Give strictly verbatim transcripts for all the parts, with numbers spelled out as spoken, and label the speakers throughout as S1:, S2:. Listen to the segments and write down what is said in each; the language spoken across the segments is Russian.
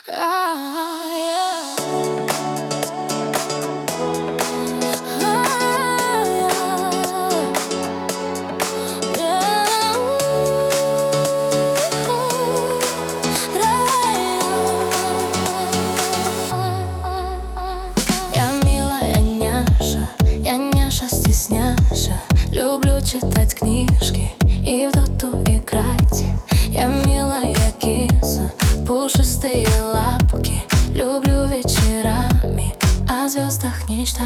S1: Стесняша, люблю читать книжки и в доту играть. Я милая киса, пушистые лапки, люблю вечерами о звездах мечтать.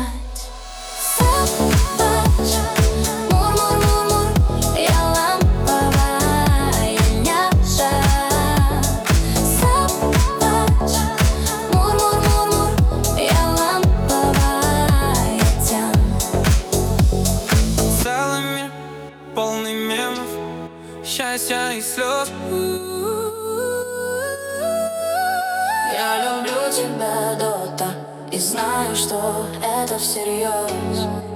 S1: Собача, мур-мур-мур-мур, я ламповая няша. Собача, мур-мур-мур-мур, я ламповая тян.
S2: Целый мир, полный мемов, счастья и слез.
S1: Я люблю тебя, Дота, и знаю, что это всерьез.